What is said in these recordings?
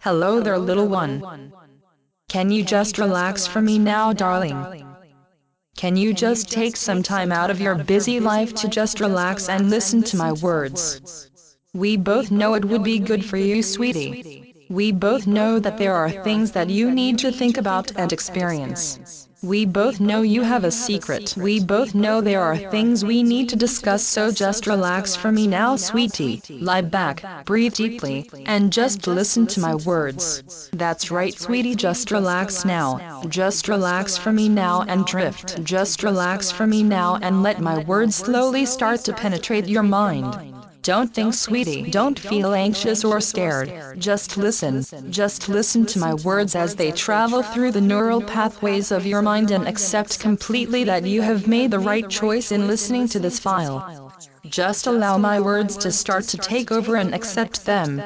Hello there, little one. Can you just relax for me now, darling? Can you just take some time out of your busy life to just relax and listen to my words? We both know it would be good for you, sweetie. We both know that there are things that you need to think about and experience. We both know you have a secret. We both know there are things we need to discuss, so just relax for me now, sweetie. Lie back, breathe deeply, and just listen to my words. That's right, sweetie, just relax now. Just relax for me now and drift. Just relax for me now and let my words slowly start to penetrate your mind. Don't think, sweetie, don't feel anxious or scared. Just listen to my words as they travel through the neural pathways of your mind, and accept completely that you have made the right choice in listening to this file. Just allow my words to start to take over and accept them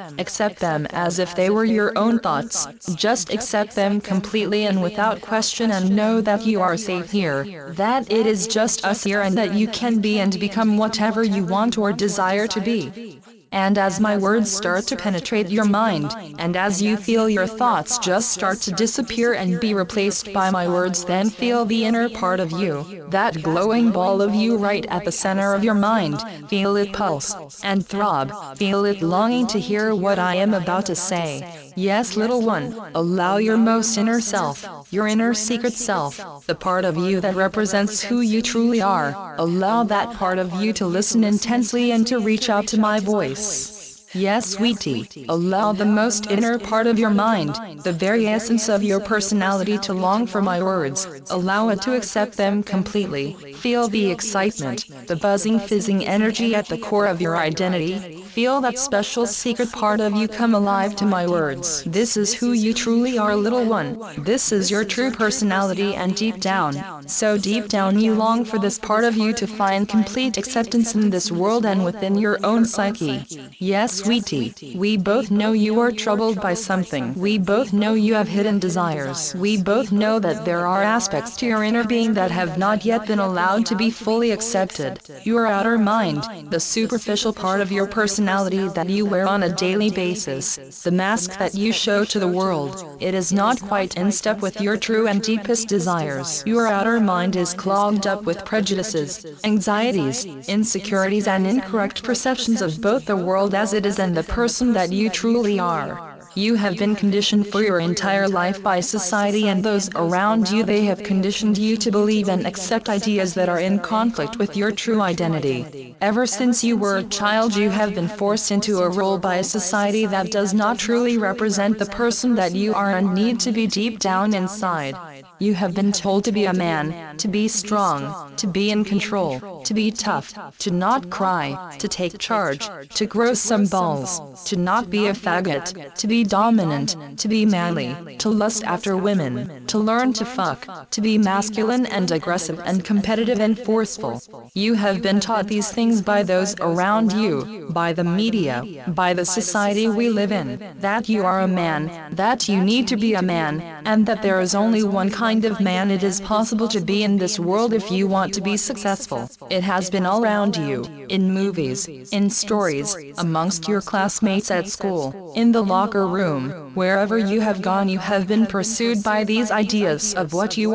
as if they were your own thoughts. Just accept them completely and without question, and know that you are safe here, that it is just us here, and that you can be and become whatever you want or desire to be. And as my words start to penetrate your mind, and as you feel your thoughts just start to disappear and be replaced by my words, then feel the inner part of you, that glowing ball of you right at the center of your mind. Feel it pulse and throb. Feel it longing to hear what I am about to say. Yes, little one, allow your most inner self, your inner secret self, the part of you that represents who you truly are, allow that part of you to listen intensely and to reach out to my voice. Yes, sweetie, allow the most inner part of your mind, the very essence of your personality, to long for my words. Allow it to accept them completely. Feel the excitement, the buzzing, fizzing energy at the core of your identity. Feel that special secret part of you come alive to my words. This is who you truly are, little one. This is your true personality, and deep down, so deep down, you long for this part of you to find complete acceptance in this world and within your own psyche. Yes, sweetie, we both know you are troubled by something. We both know you have hidden desires. We both know that there are aspects to your inner being that have not yet been allowed to be fully accepted. Your outer mind, the superficial part of your personality that you wear on a daily basis, the mask that you show to the world, it is not quite in step with your true and deepest desires. Your outer mind is clogged up with prejudices, anxieties, insecurities, and incorrect perceptions of both the world as it is and the person that you truly are. You have been conditioned for your entire life by society and those around you. They have conditioned you to believe and accept ideas that are in conflict with your true identity. Ever since you were a child, you have been forced into a role by a society that does not truly represent the person that you are and need to be deep down inside. You have been told to be a man, to be strong, to be in control, to be tough, to not cry, to take charge, to grow some balls, to not be a faggot, to be dominant, to be manly, to lust after women, to learn to fuck, to be masculine and aggressive and competitive and forceful. You have been taught these things by those around you, by the media, by the society we live in, that you are a man, that you need to be a man, and that there is only one kind of man it is possible to be in this world if you want to be successful. It has been all around you, in movies, in stories, amongst your classmates at school, in the locker room, wherever you have gone. You have been pursued by these ideas of what you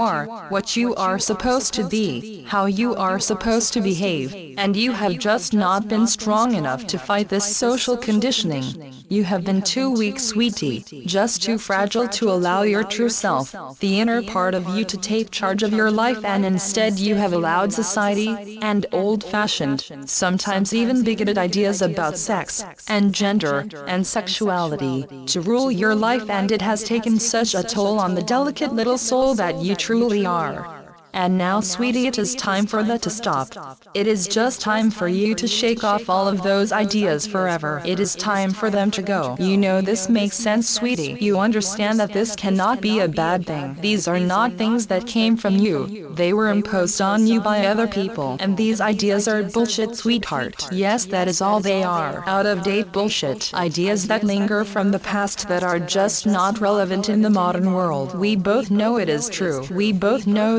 are supposed to be, how you are supposed to behave, and you have just not been strong enough to fight this social conditioning. You have been too weak, sweetie, just too fragile to allow your true self, the inner part of you, to take charge of your life, and instead you have allowed society and old-fashioned, sometimes even bigoted ideas about sex and gender and sexuality to rule your life, and it has taken such a toll on the delicate little soul that you truly are. And now, sweetie, it is time for that to stop. It is just time for you to shake off all of those ideas forever. It is time for them to go. You know this makes sense, sweetie. You understand that this cannot be a bad thing. These are not things that came from you. They were imposed on you by other people. And these ideas are bullshit, sweetheart. Yes, that is all they are. Out-of-date bullshit. Ideas that linger from the past that are just not relevant in the modern world. We both know it is true. We both know that really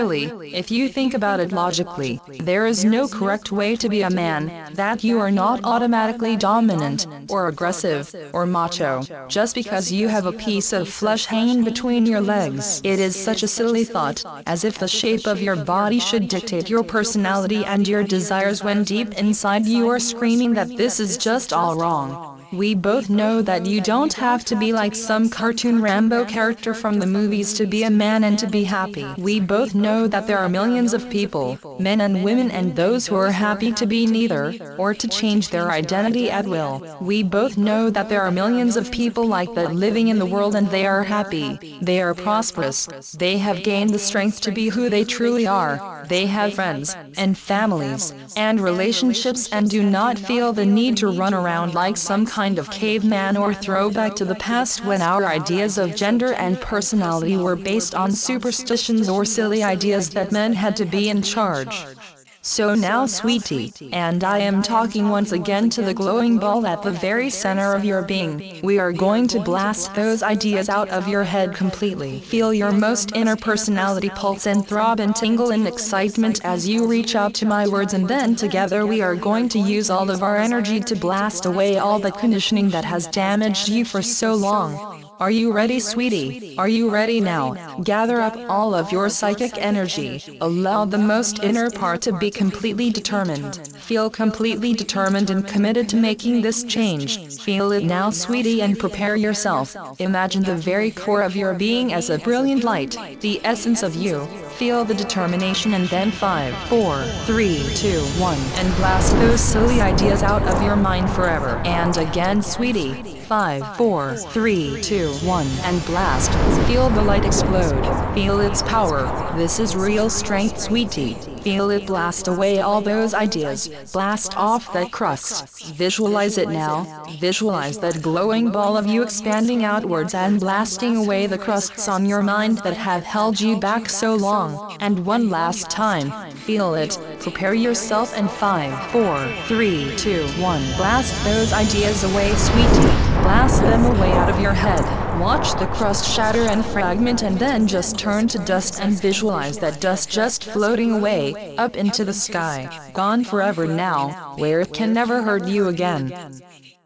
really, if you think about it logically, there is no correct way to be a man, that you are not automatically dominant, or aggressive, or macho, just because you have a piece of flesh hanging between your legs. It is such a silly thought, as if the shape of your body should dictate your personality and your desires when deep inside you are screaming that this is just all wrong. We both know that you don't have to be like some cartoon Rambo character from the movies to be a man and to be happy. We both know that there are millions of people, men and women, and those who are happy to be neither, or to change their identity at will. We both know that there are millions of people like that living in the world, and they are happy, they are prosperous, they have gained the strength to be who they truly are, they have friends, and families, and relationships, and do not feel the need to run around like some kind of caveman or throwback to the past when our ideas of gender and personality were based on superstitions or silly ideas that men had to be in charge. So now, sweetie, and I am talking once again to the glowing ball at the very center of your being, we are going to blast those ideas out of your head completely. Feel your most inner personality pulse and throb and tingle in excitement as you reach out to my words, and then together we are going to use all of our energy to blast away all the conditioning that has damaged you for so long. Are you ready, sweetie? Are you ready now? Gather up all of your psychic energy. Allow the most inner part to be completely determined. Feel completely determined and committed to making this change. Feel it now, sweetie, and prepare yourself. Imagine the very core of your being as a brilliant light, the essence of you. Feel the determination, and then 5, 4, 3, 2, 1, and blast those silly ideas out of your mind forever. And again, sweetie. 5, 4, 3, 2, 1, and blast. Feel the light explode. Feel its power. This is real strength, sweetie. Feel it blast away all those ideas. Blast off that crust. Visualize it now. Visualize that glowing ball of you expanding outwards and blasting away the crusts on your mind that have held you back so long. And one last time, feel it. Prepare yourself, and 5, 4, 3, 2, 1. Blast those ideas away, sweetie. Blast them away out of your head. Watch the crust shatter and fragment, and then just turn to dust, and visualize that dust just floating away, up into the sky, gone forever now, where it can never hurt you again.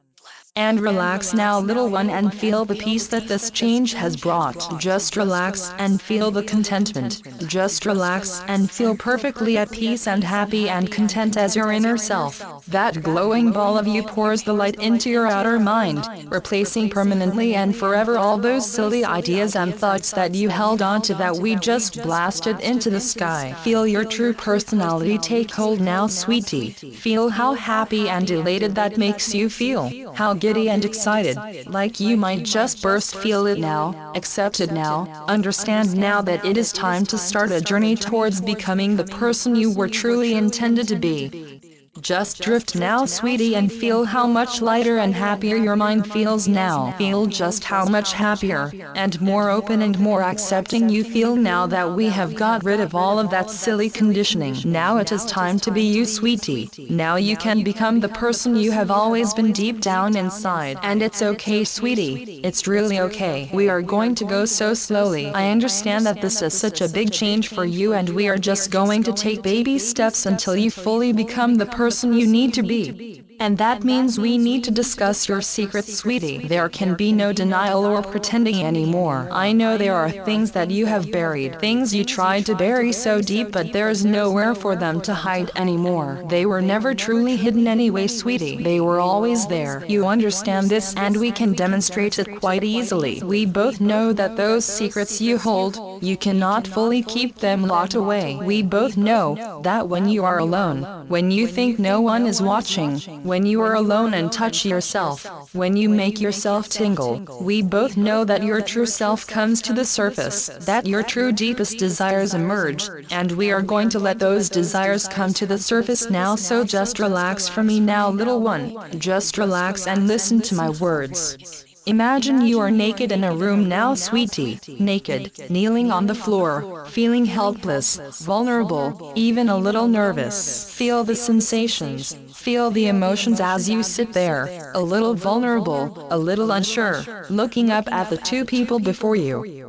And relax now, little one, and feel the peace that this change has brought. Just relax and feel the contentment. Just relax and feel perfectly at peace and happy and content as your inner self. That glowing ball of you pours the light into your outer mind, replacing permanently and forever all those silly ideas and thoughts that you held on to that we just blasted into the sky. Feel your true personality take hold now, sweetie. Feel how happy and elated that makes you feel. How giddy and excited, like you might just burst. Feel it now, accept it now, understand now that it is time to start a journey towards becoming the person you were truly intended to be. Just drift now, sweetie, and feel how much lighter and happier your mind feels now. Feel just how much happier, and more open and more accepting you feel now that we have got rid of all of that silly conditioning. Now it is time to be you, sweetie. Now you can become the person you have always been deep down inside. And it's okay, sweetie. It's really okay. We are going to go so slowly. I understand that this is such a big change for you, and we are just going to take baby steps until you fully become the person you need to be. And that means we need to discuss your secrets, sweetie. There can be no denial or pretending anymore. I know there are things that you have buried, things you tried to bury so deep, but there's nowhere for them to hide anymore. They were never truly hidden anyway, sweetie. They were always there. You understand this, and we can demonstrate it quite easily. We both know that those secrets you hold, you cannot fully keep them locked away. We both know that when you are alone, when you think no one is watching, when you are alone and touch yourself, when you make yourself tingle, we both know that your true self comes to the surface, that your true deepest desires emerge, and we are going to let those desires come to the surface now. So just relax for me now, little one. Just relax and listen to my words. Imagine you are naked in a room now, sweetie, naked, kneeling on the floor, feeling helpless, vulnerable, even a little nervous. Feel the sensations, feel the emotions as you sit there, a little vulnerable, a little unsure, looking up at the two people before you.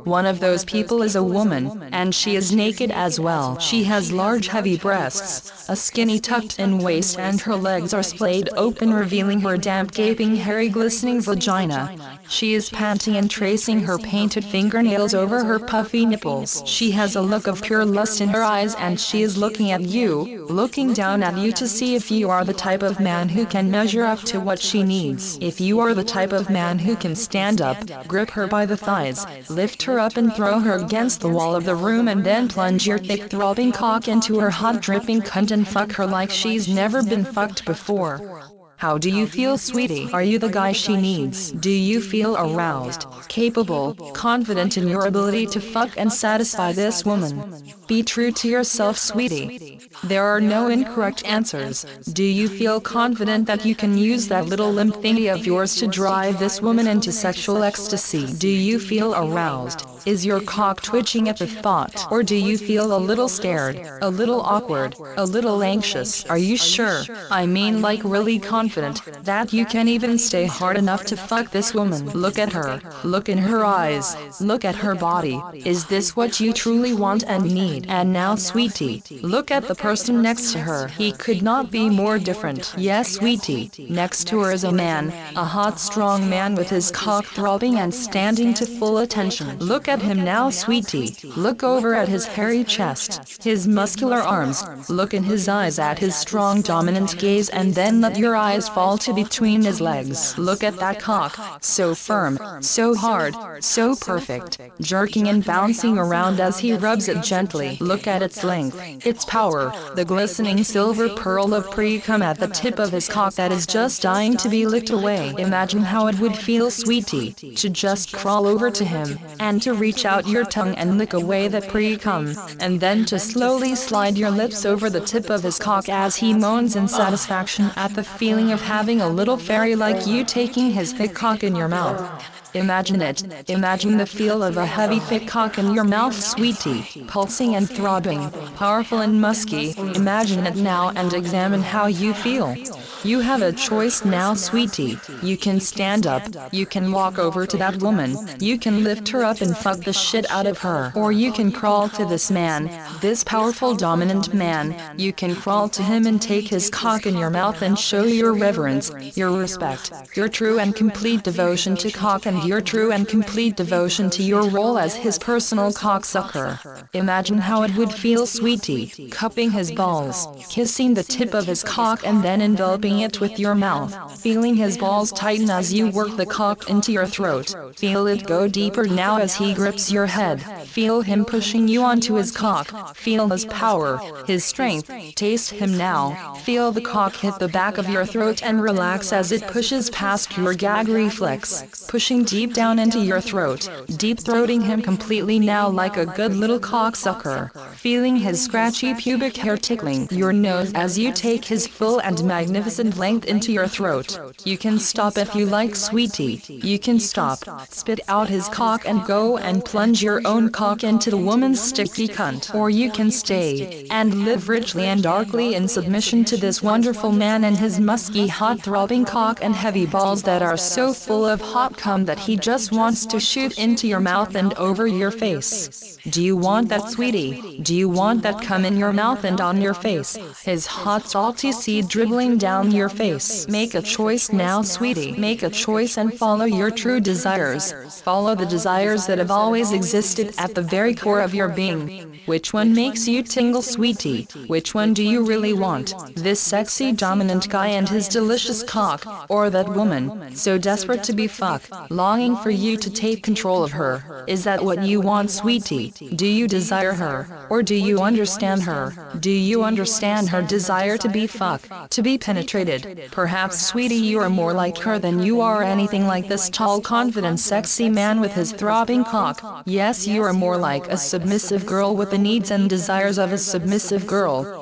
One of those people is a woman, and she is naked as well. She has large heavy breasts, a skinny tucked-in waist, and her legs are splayed open, revealing her damp, gaping, hairy, glistening vagina. She is panting and tracing her painted fingernails over her puffy nipples. She has a look of pure lust in her eyes, and she is looking at you, looking down at you to see if you are the type of man who can measure up to what she needs. If you are the type of man who can stand up, grip her by the thighs, lift her up and throw her against the wall of the room, and then plunge your thick throbbing cock into her hot dripping cunt and fuck her like she's never been fucked before. How do you feel, sweetie? Are you the guy she needs? Do you feel aroused, capable, confident in your ability to fuck and satisfy this woman? Be true to yourself, sweetie. There are no incorrect answers. Do you feel confident that you can use that little limp thingy of yours to drive this woman into sexual ecstasy? Do you feel aroused? Is your cock twitching at the thought? Or do you feel a little scared, a little awkward, a little anxious? Are you sure? I mean, like, really confident that you can even stay hard enough to fuck this woman? Look at her. Look in her eyes. Look at her body. Is this what you truly want and need? And now, sweetie, look at the person next to her. He could not be more different. Yes, sweetie, next to her is a man, a hot, strong man with his cock throbbing and standing to full attention. Look at him now, sweetie. Look over at his hairy chest, his muscular arms. Look in his eyes at his strong, dominant gaze, and then let your eyes fall to between his legs. Look at that cock, so firm, so hard, so perfect, jerking and bouncing around as he rubs it gently. Look at its length, its power, the glistening silver pearl of pre-cum at the tip of his cock that is just dying to be licked away. Imagine how it would feel, sweetie, to just crawl over to him, and to reach out your tongue and lick away the pre-cum, and then to slowly slide your lips over the tip of his cock as he moans in satisfaction at the feeling of having a little fairy like you taking his thick cock in your mouth. Imagine it. Imagine the feel of a heavy, thick cock in your mouth, sweetie, pulsing and throbbing, powerful and musky. Imagine it now and examine how you feel. You have a choice now, sweetie. You can stand up, you can walk over to that woman, you can lift her up and fuck the shit out of her. Or you can crawl to this man, this powerful, dominant man. You can crawl to him and take his cock in your mouth and show your reverence, your respect, your true and complete devotion to cock, and your true and complete devotion to your role as his personal cocksucker. Imagine how it would feel, sweetie, cupping his balls, kissing the tip of his cock, and then enveloping it with your mouth, feeling his balls tighten as you work the cock into your throat. Feel it go deeper now as he grips your head. Feel him pushing you onto his cock. Feel his power, his strength. Taste him now. Feel the cock hit the back of your throat and relax as it pushes past your gag reflex, pushing deep down into your throat, deep throating him completely now like a good little cocksucker, feeling his scratchy pubic hair tickling your nose as you take his full and magnificent length into your throat. You can stop if you like, sweetie. You can stop, spit out his cock and go and plunge your own cock into the woman's sticky cunt. Or you can stay and live richly and darkly in submission to this wonderful man and his musky, hot, throbbing cock and heavy balls that are so full of hot cum that he just wants to shoot into your mouth and over your face. Do you want that, sweetie? Do you want that cum in your mouth and on your face? His hot, salty seed dribbling down your face? Make a choice now, sweetie. Make a choice and follow your true desires. Follow the desires that have always existed at the very core of your being. Which one makes you tingle, sweetie? Which one do you really want? This sexy, dominant guy and his delicious cock, or that woman, so desperate to be fucked, longing for you to take control of her? Is that what you want, sweetie? Do you desire her, or do you understand her? Do you understand her desire to be fucked, to be penetrated? Perhaps, sweetie, you are more like her than you are anything like this tall, confident, sexy man with his throbbing cock. Yes, you are more like a submissive girl with the needs and desires of a submissive girl.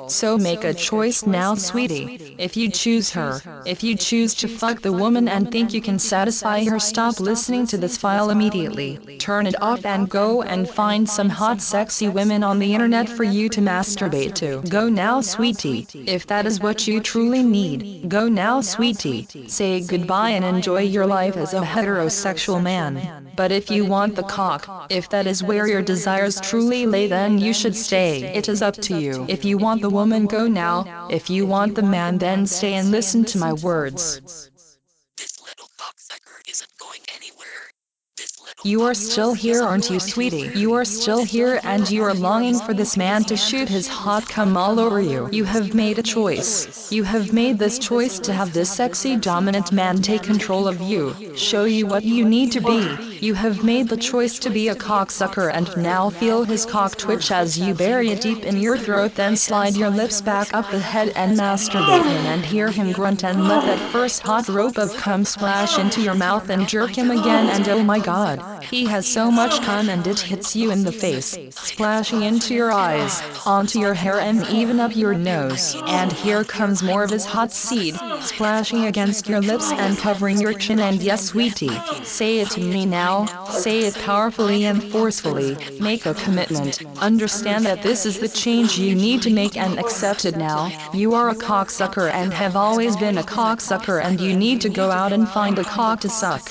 So make a choice now, sweetie. If you choose her, if you choose to fuck the woman and think you can satisfy her, stop listening to this file immediately. Turn it off and go and find some hot sexy women on the internet for you to masturbate to. Go now, sweetie. If that is what you truly need, go now, sweetie. Say goodbye and enjoy your life as a heterosexual man. But if you want the cock, if that is where your desires truly lay, then you should stay. It is up to you. If you want the woman, go now. If you want the man, then stay and listen to my words. This little cocksucker isn't going anywhere. You are still here, aren't you, sweetie? You are still here and you are longing for this man to shoot his hot cum all over you. You have made a choice. You have made this choice to have this sexy dominant man take control of you, show you what you need to be. You have made the choice to be a cocksucker and now feel his cock twitch as you bury it deep in your throat, then slide your lips back up the head and masturbate him and hear him grunt and let that first hot rope of cum splash into your mouth and jerk him again, and oh my god. He has so much cum and it hits you in the face, splashing into your eyes, onto your hair and even up your nose. And here comes more of his hot seed, splashing against your lips and covering your chin. And yes, sweetie, say it to me now, say it powerfully and forcefully, make a commitment, understand that this is the change you need to make and accept it now. You are a cocksucker and have always been a cocksucker, and you need to go out and find a cock to suck.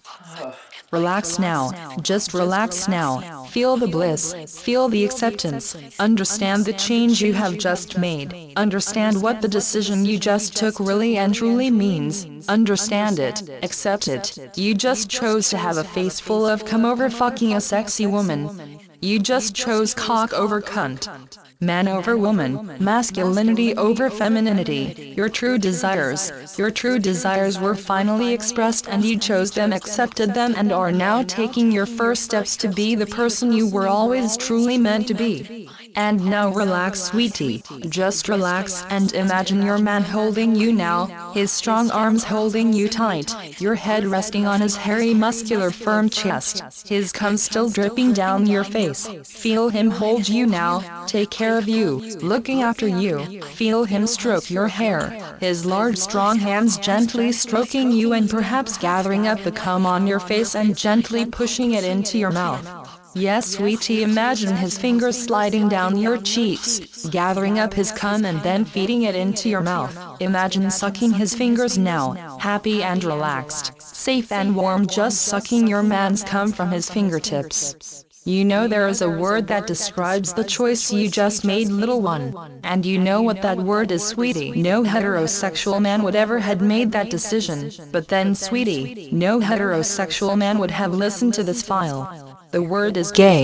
Relax now, just relax now, feel the bliss, feel the acceptance, understand the change you have just made, understand what the decision you just took really and truly means, understand it, accept it. You just chose to have a face full of cum over fucking a sexy woman. You just chose cock over cunt. Man over woman, masculinity over femininity. Your true desires were finally expressed and you chose them, accepted them, and are now taking your first steps to be the person you were always truly meant to be. And now relax, sweetie, just relax and imagine your man holding you now, his strong arms holding you tight, your head resting on his hairy, muscular, firm chest, his cum still dripping down your face. Feel him hold you now, take care of you, looking after you. Feel him stroke your hair, his large strong hands gently stroking you and perhaps gathering up the cum on your face and gently pushing it into your mouth. Yes, sweetie, imagine his fingers sliding down your cheeks, gathering up his cum and then feeding it into your mouth. Imagine sucking his fingers now, happy and relaxed, safe and warm, just sucking your man's cum from his fingertips. You know there is a word that describes the choice you just made, little one. And you know what that word is, sweetie. No heterosexual man would ever had made that decision. But then, sweetie, no heterosexual man would have listened to this file. The word is gay.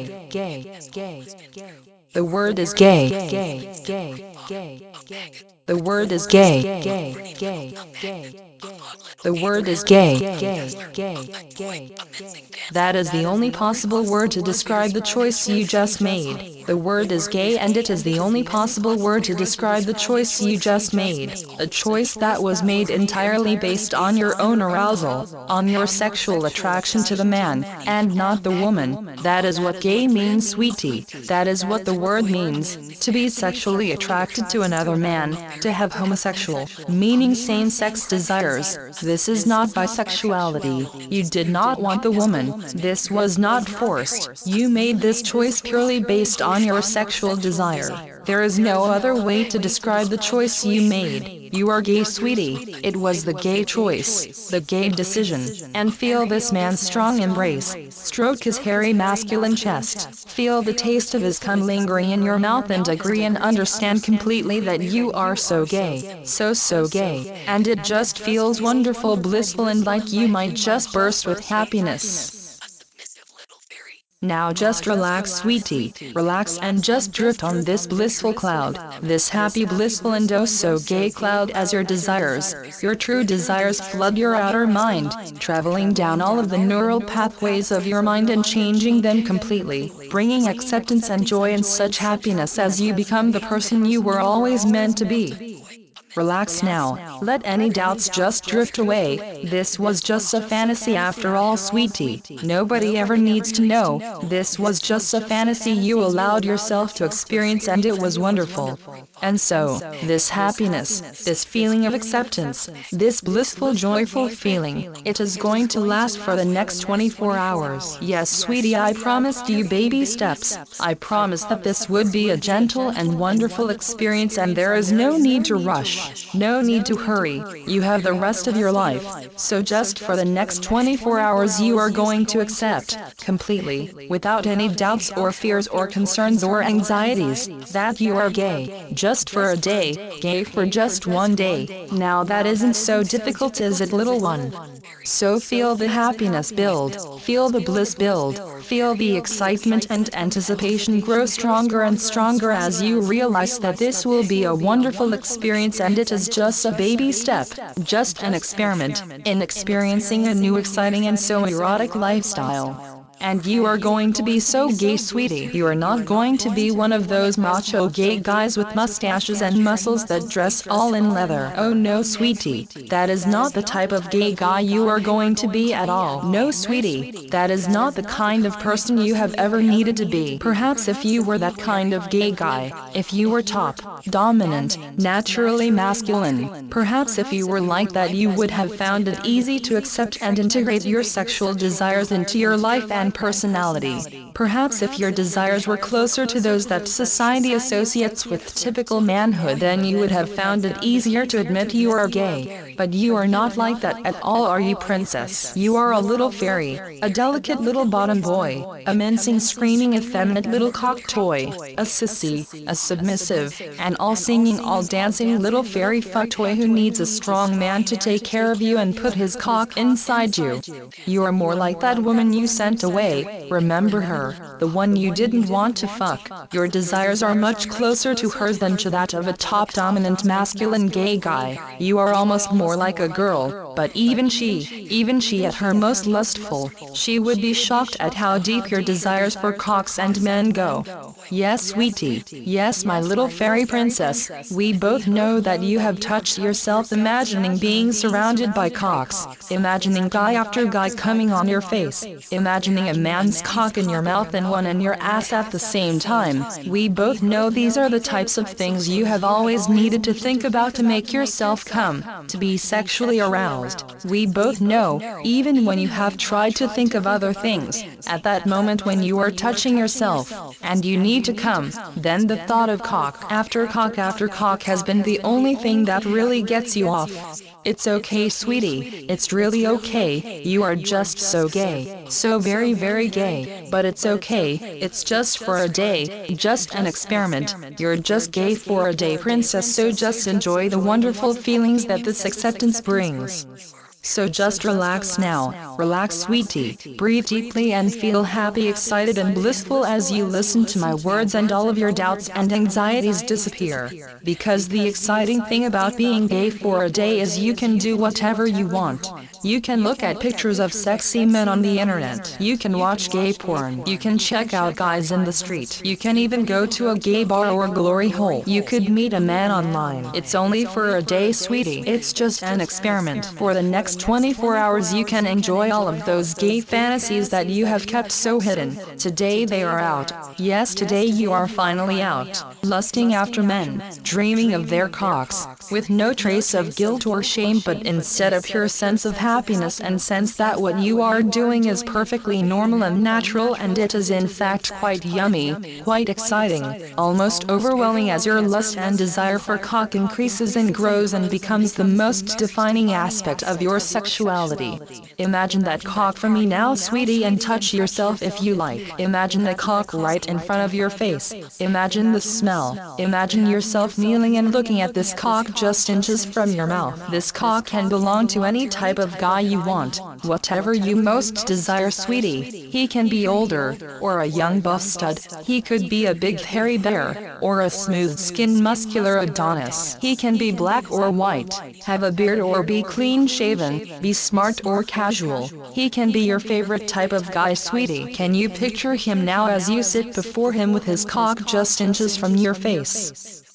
The word is gay. The word is gay. The word is gay. That is the only possible word to describe the choice you just made. The word is gay, and it is the only possible word to describe the choice you just made. A choice that was made entirely based on your own arousal, on your sexual attraction to the man, and not the woman. That is what gay means, sweetie. That is what the word means. To be sexually attracted to another man, to have homosexual, meaning same-sex desires. This is not bisexuality. You did not want the woman. This was not forced. You made this choice purely based on your sexual desire. There is no other way to describe the choice you made. You are gay, sweetie. It was the gay choice, the gay decision. And feel this man's strong embrace. Stroke his hairy masculine chest. Feel the taste of his cum lingering in your mouth and agree and understand completely that you are so gay. So gay. And it just feels wonderful, blissful, and like you might just burst with happiness. Now just relax, sweetie, relax and just drift on this blissful cloud, this happy, blissful, and oh so gay cloud as your desires, your true desires flood your outer mind, traveling down all of the neural pathways of your mind and changing them completely, bringing acceptance and joy and such happiness as you become the person you were always meant to be. Relax now. Let any doubts just drift away. This was just a fantasy after all, sweetie. Nobody ever needs to know. This was just a fantasy you allowed yourself to experience, and it was wonderful. And so, this happiness, this feeling of acceptance, this blissful, joyful feeling, it is going to last for the next 24 hours. Yes, sweetie, I promised you baby steps. I promised that this would be a gentle and wonderful experience, and there is no need to rush, no need to hurry. You have the rest of your life. So just for the next 24 hours you are going to accept, completely, without any doubts or fears or concerns or anxieties, that you are gay, just for a day, gay for just one day. Now that isn't so difficult, is it, little one? So feel the happiness build, feel the bliss build, feel the excitement and anticipation grow stronger and stronger as you realize that this will be a wonderful experience, and it is just a baby step, just an experiment in experiencing a new, exciting and so erotic lifestyle. And you are going to be so gay, sweetie. You are not going to be one of those macho gay guys with mustaches and muscles that dress all in leather. Oh no, sweetie. That is not the type of gay guy you are going to be at all. No, sweetie. That is not the kind of person you have ever needed to be. Perhaps if you were that kind of gay guy, if you were top, dominant, naturally masculine, perhaps if you were like that, you would have found it easy to accept and integrate your sexual desires into your life and personality. Perhaps if your desires were closer to those that society associates with typical manhood, then you would have found it easier to admit you are gay. But you are not like that at all, are you, princess? You are a little fairy, a delicate little bottom boy, a mincing, screaming, effeminate little cock toy, a sissy, a submissive, and all-singing, all-dancing little fairy fuck toy who needs a strong man to take care of you and put his cock inside you. You are more like that woman you sent away. Remember her, the one you didn't want to fuck. Your desires are much closer to hers than to that of a top dominant masculine gay guy. You are almost more like a girl, but even she at her most lustful, she would be shocked at how deep your desires for cocks and men go. Yes, sweetie, yes, my little fairy princess, we both know that you have touched yourself imagining being surrounded by cocks, imagining guy after guy coming on your face, imagining a man's cock in your mouth and one in your ass at the same time. We both know these are the types of things you have always needed to think about to make yourself come, to be sexually aroused. We both know, even when you have tried to think of other things, at that moment when you are touching yourself, and you need to come, then the thought of cock after cock has been the only thing that really gets you off. It's okay, sweetie, it's really okay, you are just so gay, so very, very gay, but it's okay, it's just for a day, just an experiment, you're just gay for a day, princess, so just enjoy the wonderful feelings that this acceptance brings. So just relax now, relax, sweetie, breathe deeply and feel happy, excited and blissful as you listen to my words, and all of your doubts and anxieties disappear. Because the exciting thing about being gay for a day is you can do whatever you want. You can look at pictures of sexy men on the internet. You can watch gay porn. You can check out guys in the street. You can even go to a gay bar or glory hole. You could meet a man online. It's only for a day, sweetie. It's just an experiment. For the next 24 hours you can enjoy all of those gay fantasies that you have kept so hidden. Today they are out. Yes, today you are finally out, lusting after men, dreaming of their cocks, with no trace of guilt or shame, but instead a pure sense of happiness and sense that what you are doing is perfectly normal and natural, and it is in fact quite yummy, quite exciting, almost overwhelming as your lust and desire for cock increases and grows and becomes the most defining aspect of your sexuality. Imagine that cock for me now, sweetie, and touch yourself if you like. Imagine the cock right in front of your face. Imagine the smell. Imagine yourself kneeling and looking at this cock just inches from your mouth. This cock can belong to any type of guy you want, whatever you most desire, sweetie. He can be older, or a young buff stud. He could be a big hairy bear, or a smooth-skinned muscular Adonis. He can be black or white, have a beard or be clean-shaven, be smart or casual. He can be your favorite type of guy, sweetie. Can you picture him now as you sit before him with his cock just inches from your face?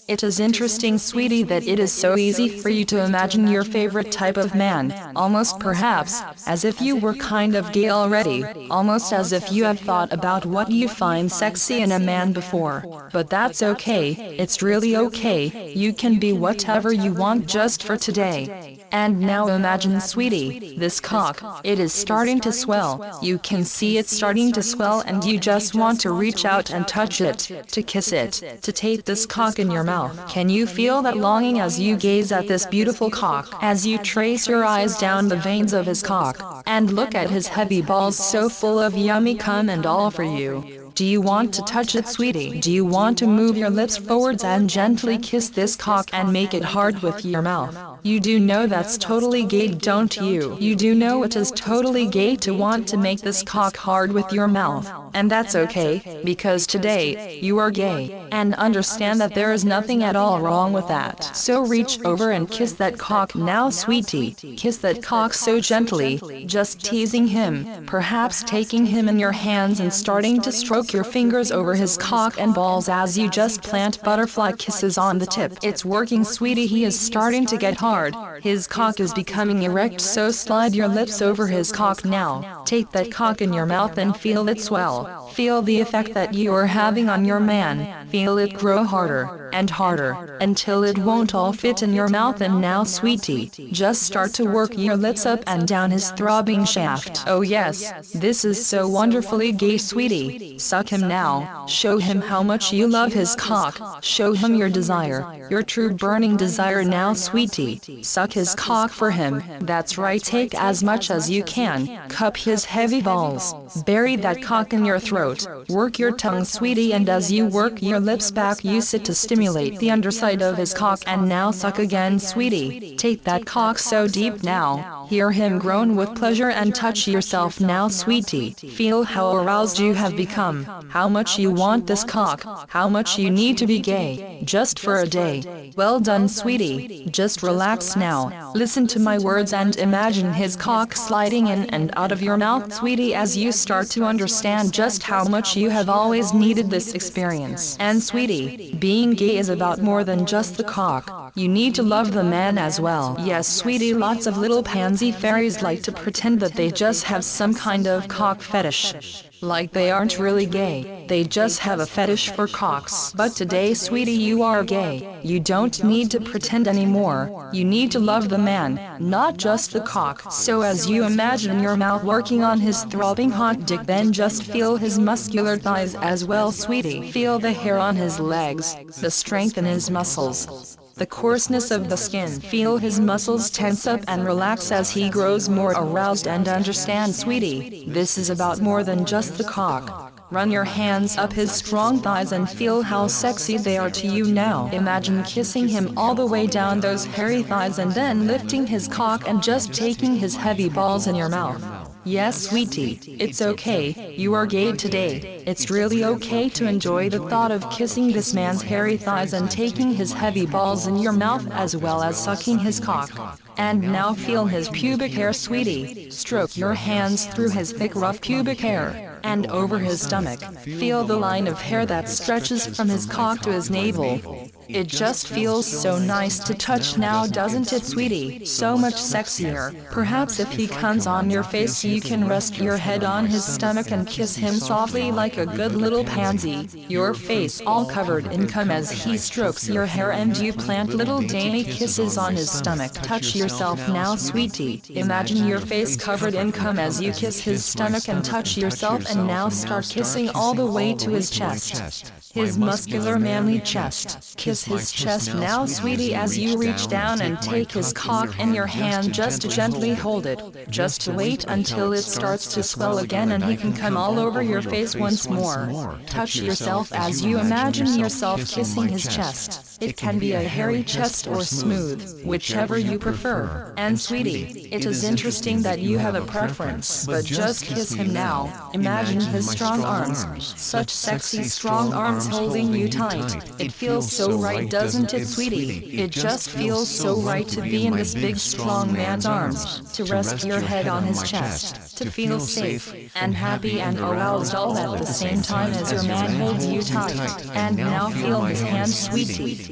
It is interesting, sweetie, that it is so easy for you to imagine your favorite type of man, almost perhaps as if you were kind of gay already, almost as if you had thought about what you find sexy in a man before. But that's okay, it's really okay, you can be whatever you want just for today. And now imagine, sweetie, this cock, it is starting to swell, you can see it starting to swell, and you just want to reach out and touch it, to kiss it, to take this cock in your mouth. Can you feel that longing as you gaze at this beautiful cock, as you trace your eyes down the veins of his cock, and look at his heavy balls so full of yummy cum and all for you? Do you want to touch it, sweetie? Do you want to move your lips forwards and gently kiss this cock and make it hard with your mouth? You do know that's totally gay, don't you? You do know it is totally gay to want to make this cock hard with your mouth. And that's okay, because today, you are gay, and understand that there is nothing at all wrong with that. So reach over and kiss that cock now, sweetie. Kiss that cock so gently, just teasing him, perhaps taking him in your hands and starting to stroke your fingers over his cock and balls as you just plant butterfly kisses on the tip. It's working, sweetie, he is starting to get hard. His cock is becoming erect, so slide your lips over his cock now. Take that cock in your mouth and feel it swell. Feel the effect that you are having on your man. Feel it grow harder and harder until it won't all fit in your mouth. And now, sweetie, just start to work your lips up and down his throbbing shaft. Oh yes, this is so wonderfully gay, sweetie. Suck him now. Show him how much you love his cock. Show him your desire, your true burning desire now, sweetie. Suck his cock for him. That's right, take as much as you can. Cup his heavy balls. Bury that cock in your throat. Work your tongue, sweetie, and as you work your lips back, use it to stimulate the underside of his cock. And now suck again, sweetie. Take that cock so deep now. Hear him groan with pleasure and touch yourself now, sweetie. Feel how aroused you have become. How much you want this cock, how much you need to be gay, just for a day. Well done, sweetie, just relax now, listen to my words and imagine his cock sliding in and out of your mouth, sweetie, as you start to understand just how much you have always needed this experience. And sweetie, being gay is about more than just the cock, you need to love the man as well. Yes, sweetie, lots of little pansy fairies like to pretend that they just have some kind of cock fetish. Like they aren't really gay, they just have a fetish for cocks. But today, sweetie, you are gay. You don't need to pretend anymore. You need to love the man, not just the cock. So as you imagine your mouth working on his throbbing hot dick, then just feel his muscular thighs as well, sweetie. Feel the hair on his legs, the strength in his muscles, the coarseness of the skin. Feel his muscles tense up and relax as he grows more aroused. And understand, sweetie, this is about more than just the cock. Run your hands up his strong thighs and feel how sexy they are to you now. Imagine kissing him all the way down those hairy thighs and then lifting his cock and just taking his heavy balls in your mouth. Yes, sweetie, it's okay, you are gay today. It's really okay to enjoy the thought of kissing this man's hairy thighs and taking his heavy balls in your mouth as well as sucking his cock. And now feel his pubic hair, sweetie. Stroke your hands through his thick, rough pubic hair and over his stomach. Feel the line of hair that stretches from his cock to his navel. It just feels so nice to touch now, doesn't it, sweetie? So much sexier. Perhaps if he comes on your face, you can rest your head on his stomach and kiss him softly like a good little pansy. Your face all covered in cum as he strokes your hair and you plant little dainty kisses on his stomach. Touch yourself now, sweetie. Imagine your face covered in cum as you kiss his stomach and touch yourself, and now start kissing all the way to his chest. His muscular manly chest. Kiss his chest now, sweetie, as you reach down and take his cock in your hand. Just gently hold it. Just wait until it starts to swell again and he can come all over your face once more. Touch yourself as you imagine yourself kissing his chest. It can be a hairy chest or smooth, whichever you prefer. And sweetie, it is interesting that you have a preference, but just kiss him now. Imagine his strong arms, such sexy strong arms holding you tight. It feels so right, doesn't it, sweetie? It just feels so right to be in this big strong man's arms, to rest your head on his chest, to feel safe and happy and aroused all at the same time as your man holds you tight. And now feel his hand, sweetie.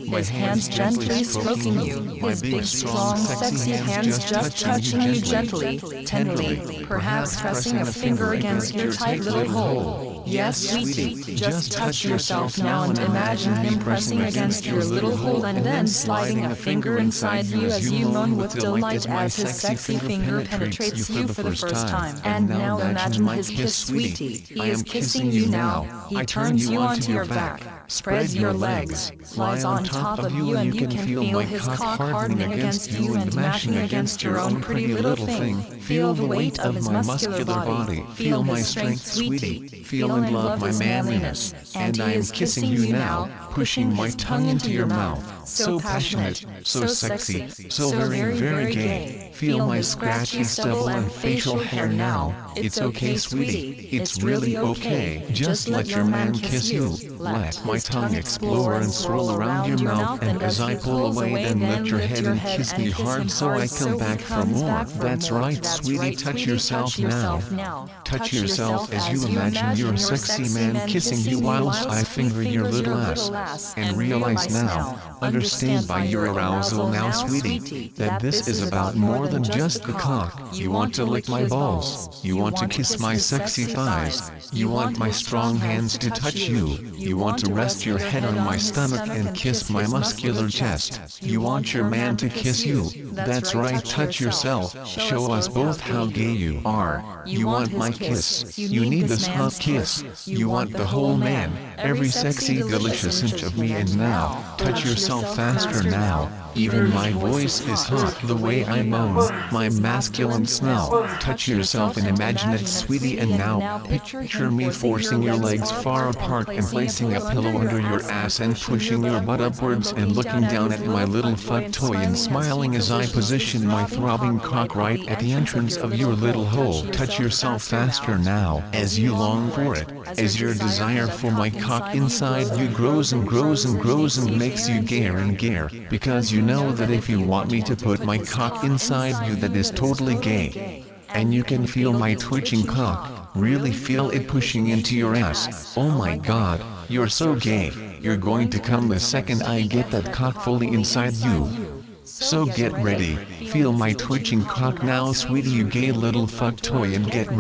his hands gently stroking you, his big, strong, sexy hands just touching you gently, tenderly, perhaps pressing a finger against your tight little hole. Yes, sweetie, just touch yourself now and imagine him pressing against your little hole and then sliding a finger inside you as you moan with delight as his sexy finger penetrates you for the first time. And now imagine his kiss, sweetie. He is kissing you now. He turns you onto your back, spreads your legs, lies on top of you, and you can feel his cock hardening against you and mashing against your own pretty little thing. Feel the weight of his muscular body. Feel my strength, sweetie. Feel and love my manliness. And I am kissing you now, pushing my tongue into your mouth. So passionate, so sexy, so very, very gay. Feel my scratchy stubble and facial hair now. It's okay, sweetie. It's really okay. Just let your man kiss you. Let my tongue explore and swirl around your mouth, and as I pull away, then lift your head and kiss me hard so I come back for more. That's right, sweetie, touch yourself now. Touch yourself as you imagine your sexy man kissing you whilst I finger your little ass. And realize now, understand by your arousal now, sweetie, that this is about more than just the cock. You want to lick my balls. You want to kiss my sexy thighs. You want my strong hands to touch you. You want to rest your head on my stomach and kiss my muscular chest. You want your man to kiss you. That's right, touch yourself. Show us both how gay you are. You want my kiss. You need this hot kiss. You want the whole man, every sexy delicious inch of me. And now, touch yourself faster now. Even my voice is hot the way I moan, my masculine smell. Touch yourself and imagine it, sweetie. And now, picture me forcing your legs far apart and placing a pillow under your ass and pushing your butt upwards and looking down at my little fuck toy and smiling as I position my throbbing cock right at the entrance of your little hole. Touch yourself faster now, as you long for it, as your desire for my cock inside you grows and grows and grows and makes you gayer and gayer, because you know that if you want me to put my cock inside you, that is totally gay. And you can feel my twitching cock, really feel it pushing into your ass. Oh my god, you're so gay. You're going to come the second I get that cock fully inside you. So get ready, feel my twitching cock now, sweetie, you gay little fuck toy, and get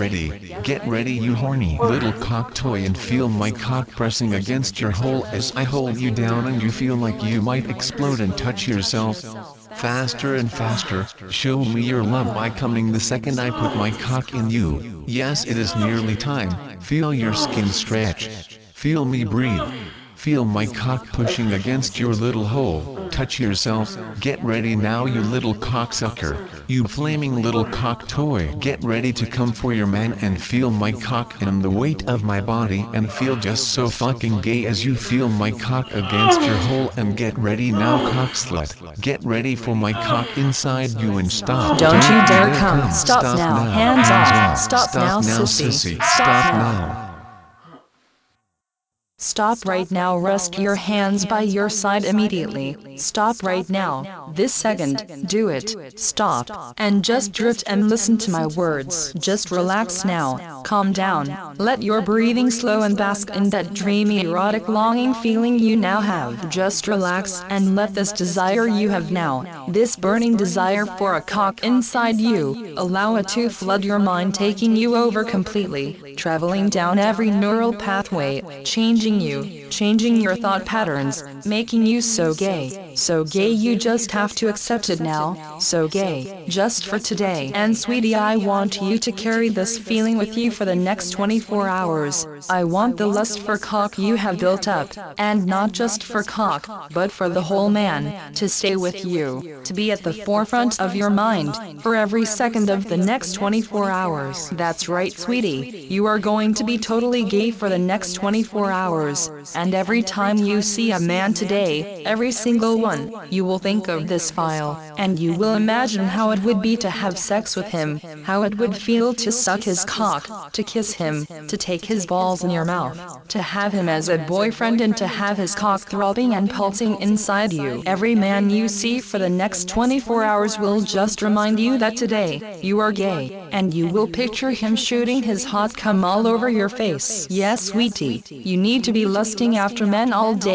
ready you horny little cock toy, and feel my cock pressing against your hole as I hold you down and you feel like you might explode, and touch yourself faster and faster. Show me your love by coming the second I put my cock in you. Yes, it is nearly time. Feel your skin stretch. Feel me breathe. Feel my cock pushing against your little hole. Touch yourself. Get ready now, you little cocksucker. You flaming little cock toy. Get ready to come for your man and feel my cock and the weight of my body and feel just so fucking gay as you feel my cock against your hole. And get ready now, cock slut. Get ready for my cock inside you, and stop. Don't you dare come. come. Stop now. Hands off. Stop now, sissy. Stop now. Stop right now. Rest your hands by your side immediately. Stop right now. This second. Do it. Stop. And just drift and listen to my words. Just relax now. Calm down. Let your breathing slow and bask in that dreamy, erotic, longing feeling you now have. Just relax and let this desire you have now, this burning desire for a cock inside you, allow it to flood your mind, taking you over completely, traveling down every neural pathway, changing you, changing your thought patterns, making you so gay you just have to accept it now, so gay, just for today. And sweetie, I want you to carry this feeling with you for the next 24 hours. I want the lust for cock you have built up, and not just for cock, but for the whole man, to stay with you, to be at the forefront of your mind, for every second of the next 24 hours. That's right, sweetie, you are going to be totally gay for the next 24 hours. And every time you see a man today, every single one, you will think of this file, and you will imagine how it would be to have sex with him, how it would feel to suck his cock, to kiss him, to take his balls in your mouth, to have him as a boyfriend, and to have his cock throbbing and pulsing inside you. Every man you see for the next 24 hours will just remind you that today, you are gay, and you will picture him shooting his hot cum all over your face. Yes, sweetie, you need to be lusting after men all day.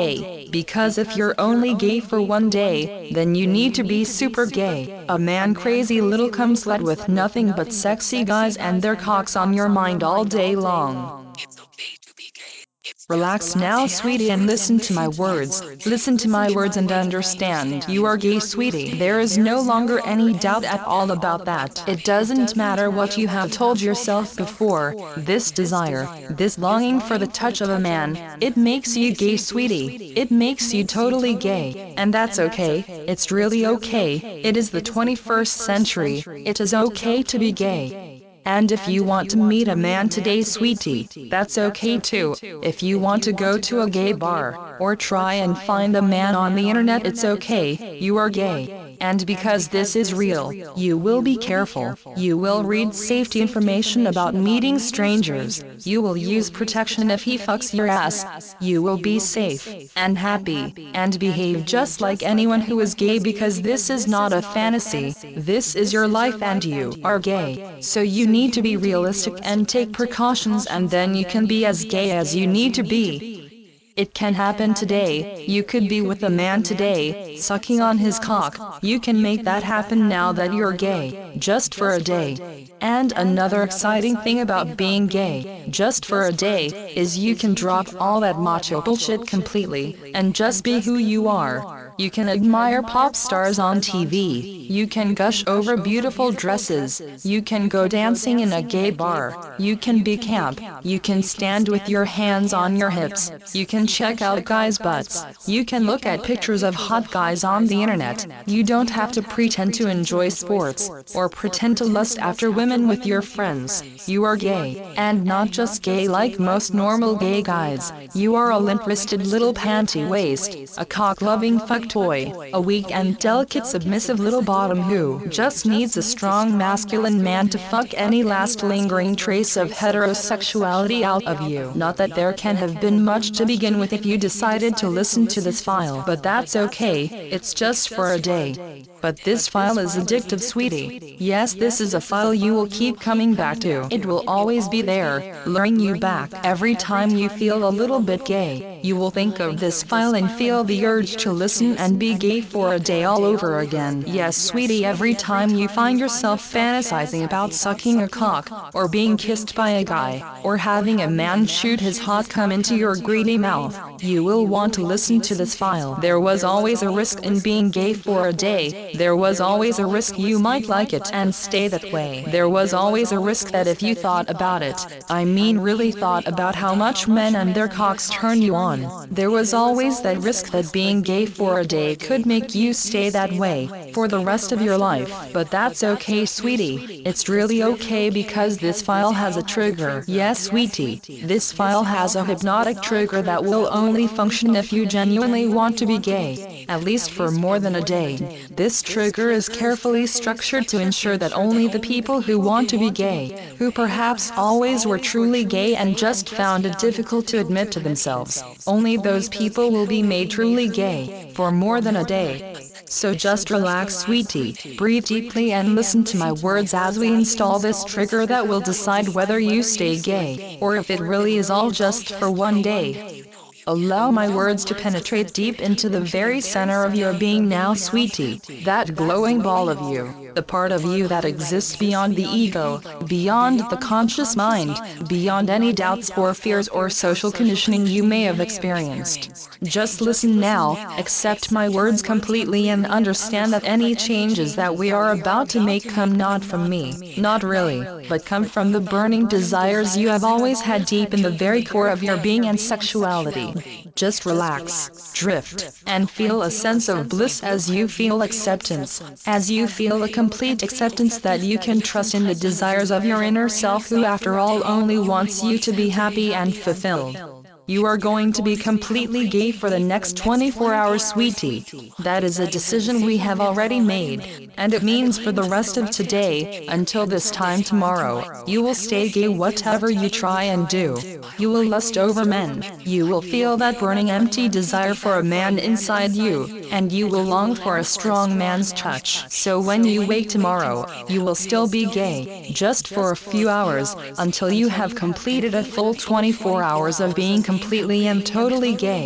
Because if you're only gay for one day, then you need to be super gay. A man crazy little cum slut with nothing but sexy guys and their cocks on your mind all day long. It's okay to be gay. Relax now, sweetie, and listen to my words. Listen to my words and understand. You are gay, sweetie. There is no longer any doubt at all about that. It doesn't matter what you have told yourself before. This desire, this longing for the touch of a man, it makes you gay, sweetie. It makes you totally gay. And that's okay. It's really okay. It is the 21st century. It is okay to be gay. And if you want to meet a man today, sweetie, that's okay too. If you want to go to a gay bar, or try and find a man on the internet, it's okay, you are gay. And because this is real, you will be careful. You will read safety information about meeting strangers. You will use protection if he fucks your ass. You will be safe, and happy, and behave just like anyone who is gay, because this is not a fantasy. This is your life and you are gay. So you need to be realistic and take precautions, and then you can be as gay as you need to be. It can happen today. You could be with a man today, sucking on his cock. You can make that happen now that you're gay, just for a day. And another exciting thing about being gay, just for a day, is you can drop all that macho bullshit completely, and just be who you are. You can admire pop stars on TV. You can gush over beautiful dresses. You can go dancing in a gay bar. You can be camp. You can stand with your hands on your hips. You can check out guys' butts. You can look at pictures of hot guys on the internet. You don't have to pretend to enjoy sports, or pretend to lust after women with your friends. You are gay, and not just gay like most normal gay guys. You are a limp-wristed little panty waist, a cock-loving fuck toy, a weak and delicate submissive little bottom who just needs a strong masculine man to fuck any last lingering trace of heterosexuality out of you. Not that there can have been much to begin with if you decided to listen to this file, but that's okay, it's just for a day. But this file is addictive, sweetie. Yes, this is a file you will keep coming back to. It will always be there, luring you back. Every time you feel a little bit gay, you will think of this file and feel the urge to listen and be gay for a day all over again. Yes, sweetie, every time you find yourself fantasizing about sucking a cock, or being kissed by a guy, or having a man shoot his hot cum into your greedy mouth, you will want to listen to this file. There was always a risk in being gay for a day. There was always a risk you might like it and stay that way. There was always a risk that if you thought about it, I mean really thought about how much men and their cocks turn you on, there was always that risk that being gay for a day could make you stay that way for the rest of your life. But that's okay, sweetie. It's really okay, because this file has a trigger. Yes, sweetie, this file has a hypnotic trigger that will only function if you genuinely want to be gay, at least for more than a day. This trigger is carefully structured to ensure that only the people who want to be gay, who perhaps always were truly gay and just found it difficult to admit to themselves, only those people will be made truly gay for more than a day. So just relax, sweetie, breathe deeply and listen to my words as we install this trigger that will decide whether you stay gay, or if it really is all just for one day. Allow my words to penetrate deep into the very center of your being now, sweetie, that glowing ball of you, the part of you that exists beyond the ego, beyond the conscious mind, beyond any doubts or fears or social conditioning you may have experienced. Just listen now, accept my words completely, and understand that any changes that we are about to make come not from me, not really, but come from the burning desires you have always had deep in the very core of your being and sexuality. Just relax, drift, and feel a sense of bliss as you feel acceptance, as you feel a complete acceptance that you can trust in the desires of your inner self, who after all only wants you to be happy and fulfilled. You are going to be completely gay for the next 24 hours, sweetie. That is a decision we have already made, and it means for the rest of today, until this time tomorrow, you will stay gay whatever you try and do. You will lust over men, you will feel that burning empty desire for a man inside you, and you will long for a strong man's touch. So when you wake tomorrow, you will still be gay, just for a few hours, until you have completed a full 24 hours of being completely and totally gay.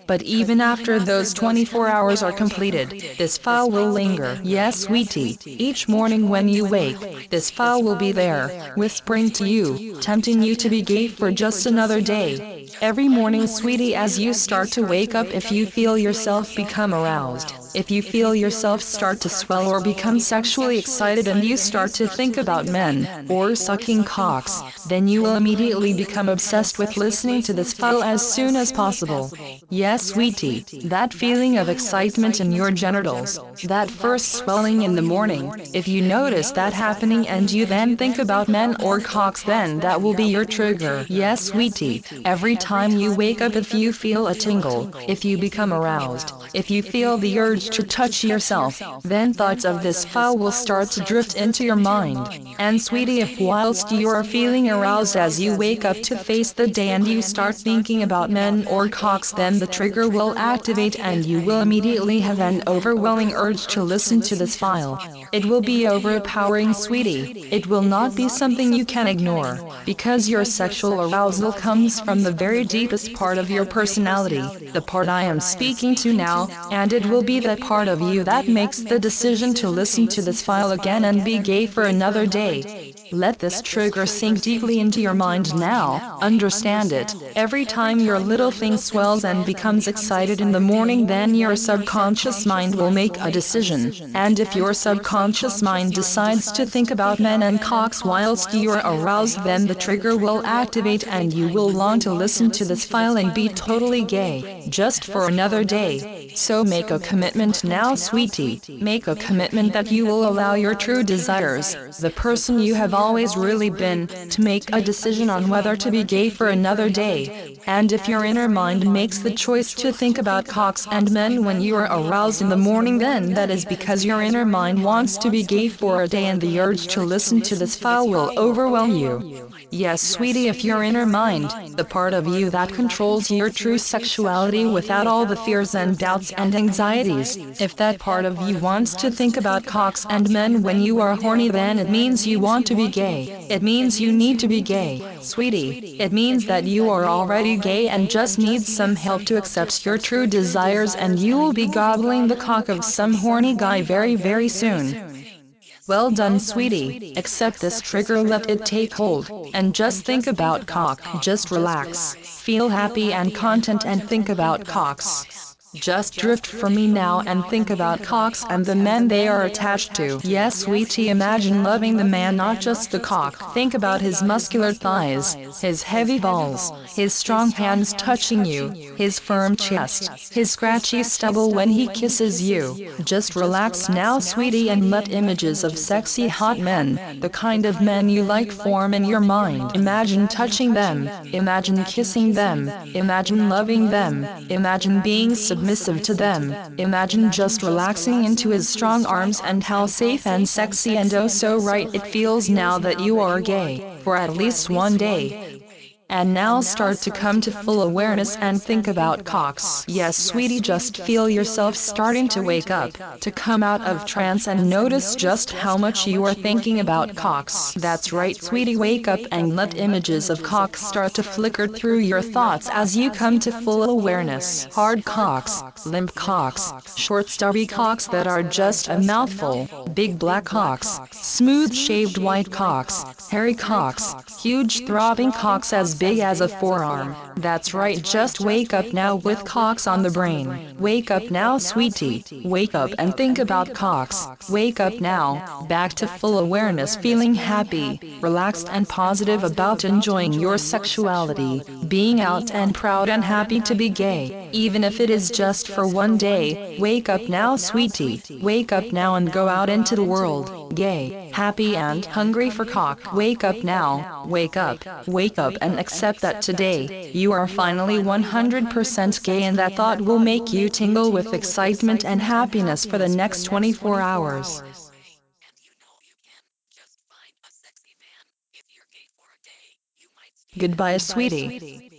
But even after those 24 hours are completed, this file will linger. Yes, sweetie, each morning when you wake, this file will be there, whispering to you, tempting you to be gay for just another day. Every morning, sweetie, as you start to wake up, if you feel yourself become aroused, if you feel yourself start to swell or become sexually excited and you start to think about men or sucking cocks, then you will immediately become obsessed with listening to this file as soon as possible. Yes, sweetie, that feeling of excitement in your genitals, that first swelling in the morning, if you notice that happening and you then think about men or cocks, then that will be your trigger. Yes, sweetie, every time you wake up, if you feel a tingle, if you become aroused, if you feel the urge to touch yourself, then thoughts of this file will start to drift into your mind. And sweetie, if whilst you are feeling aroused as you wake up to face the day and you start thinking about men or cocks, then the trigger will activate and you will immediately have an overwhelming urge to listen to this file. It will be overpowering, sweetie. It will not be something you can ignore, because your sexual arousal comes from the very deepest part of your personality, the part I am speaking to now, and it will be that part of you that makes the decision to listen to this file again and be gay for another day. Let this trigger sink deeply into your mind now. Understand it. Every time your little thing swells and becomes excited in the morning, then your subconscious mind will make a decision. And if your subconscious mind decides to think about men and cocks whilst you're aroused, then the trigger will activate and you will want to listen to this file and be totally gay, just for another day. So make a commitment now, sweetie. Make a commitment that you will allow your true desires, the person you have always really been, to make a decision on whether to be gay for another day. And if your inner mind makes the choice to think about cocks and men when you are aroused in the morning, then that is because your inner mind wants to be gay for a day and the urge to listen to this file will overwhelm you. Yes, sweetie, if your inner mind, the part of you that controls your true sexuality without all the fears and doubts and anxieties, if that part of you wants to think about cocks and men when you are horny, then it means you want to be gay. It means you need to be gay, sweetie. It means that you are already gay and just need some help to accept your true desires, and you will be gobbling the cock of some horny guy very, very soon. Well done, sweetie. Accept this trigger, let it take hold, and just think about cock. Just relax, feel happy and content and think about cocks. Just drift for me now and think about cocks and the men they are attached to. Yes, sweetie, imagine loving the man, not just the cock. Think about his muscular thighs, his heavy balls, his strong hands touching you, his firm chest, his scratchy stubble when he kisses you. Just relax now, sweetie, and let images of sexy hot men, the kind of men you like, form in your mind. Imagine touching them, imagine kissing them, imagine loving them, imagine being submissive to them. Imagine just relaxing into his strong arms and how safe and sexy and oh so right it feels now that you are gay, for at least one day. And now start to come to full awareness and think about cocks. Yes, sweetie, just feel yourself starting to wake up, to come out of trance and notice just how much you are thinking about cocks. That's right, sweetie, wake up and let images of cocks start to flicker through your thoughts as you come to full awareness. Hard cocks, limp cocks, short stubby cocks that are just a mouthful, big black cocks, smooth shaved white cocks, hairy cocks, huge throbbing cocks as big as a forearm. That's right, just wake up now with cocks on the brain. Wake up now, sweetie. Wake up and think about cocks. Wake up now, back to full awareness, feeling happy, relaxed and positive about enjoying your sexuality, being out and proud and happy to be gay, even if it is just for one day. Wake up now, sweetie. Wake up now and go out into the world, gay, happy and hungry for cock. Wake up now. Wake up. Wake up and accept that today, you are finally 100% gay, and that thought will make you tingle with excitement and happiness for the next 24 hours. And you know you can just find a sexy man. If you're gay for a day, you might skip Goodbye, sweetie.